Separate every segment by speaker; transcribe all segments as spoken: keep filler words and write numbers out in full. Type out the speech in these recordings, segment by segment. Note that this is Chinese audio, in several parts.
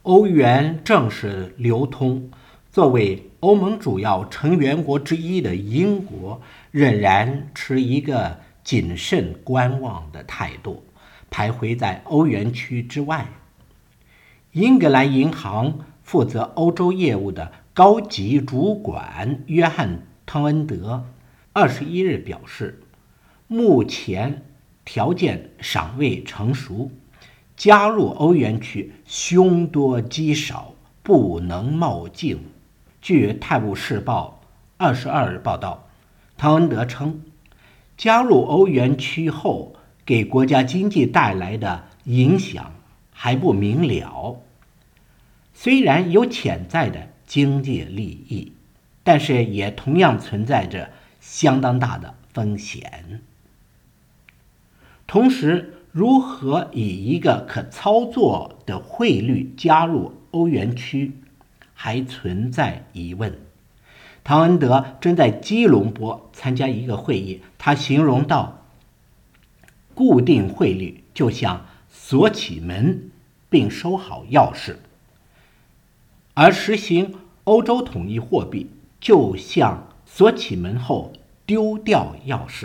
Speaker 1: 欧元正式流通。作为欧盟主要成员国之一的英国，仍然持一个谨慎观望的态度，徘徊在欧元区之外。英格兰银行负责欧洲业务的高级主管约翰·汤恩德二十一日表示，目前条件尚未成熟，加入欧元区凶多吉少，不能冒进。据《泰晤士报》二十二日报道，汤恩德称，加入欧元区后给国家经济带来的影响还不明了。虽然有潜在的经济利益，但是也同样存在着相当大的风险。同时，如何以一个可操作的汇率加入欧元区，还存在疑问。唐恩德正在基隆坡参加一个会议，他形容道，固定汇率就像锁起门并收好钥匙，而实行欧洲统一货币就像锁起门后丢掉钥匙。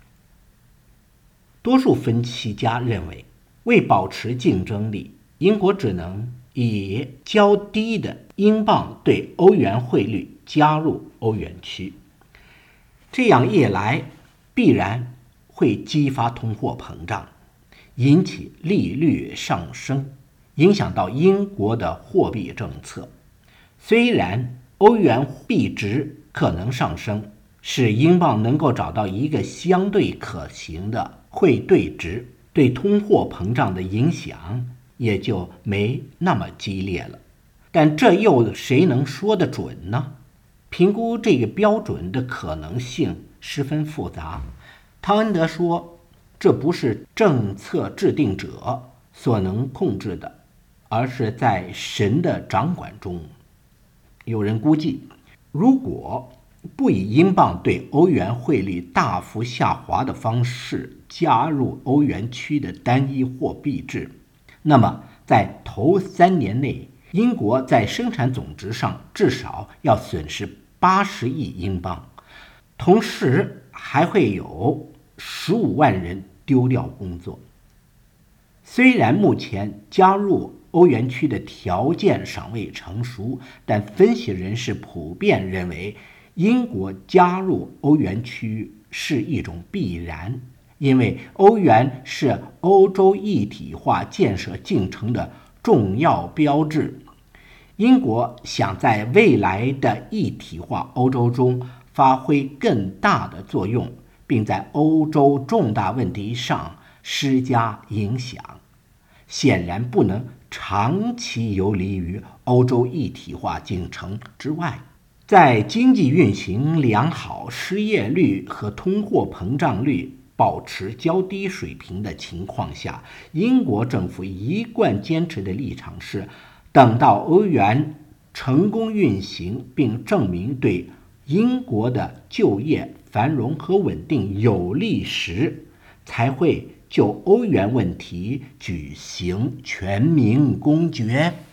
Speaker 1: 多数分析家认为，为保持竞争力，英国只能以较低的英镑对欧元汇率加入欧元区。这样一来，必然会激发通货膨胀，引起利率上升，影响到英国的货币政策。虽然欧元币值可能上升，使英镑能够找到一个相对可行的汇兑值，对通货膨胀的影响也就没那么激烈了。但这又谁能说得准呢？评估这个标准的可能性十分复杂。汤恩德说，这不是政策制定者所能控制的，而是在神的掌管中。有人估计，如果不以英镑对欧元汇率大幅下滑的方式加入欧元区的单一货币制，那么在头三年内，英国在生产总值上至少要损失八十亿英镑，同时还会有十五万人丢掉工作。虽然目前加入欧元区的条件尚未成熟，但分析人士普遍认为，英国加入欧元区是一种必然，因为欧元是欧洲一体化建设进程的重要标志。英国想在未来的一体化欧洲中发挥更大的作用，并在欧洲重大问题上施加影响，显然不能长期游离于欧洲一体化进程之外。在经济运行良好、失业率和通货膨胀率保持较低水平的情况下，英国政府一贯坚持的立场是，等到欧元成功运行并证明对英国的就业、繁荣和稳定有利时，才会就欧元问题举行全民公决。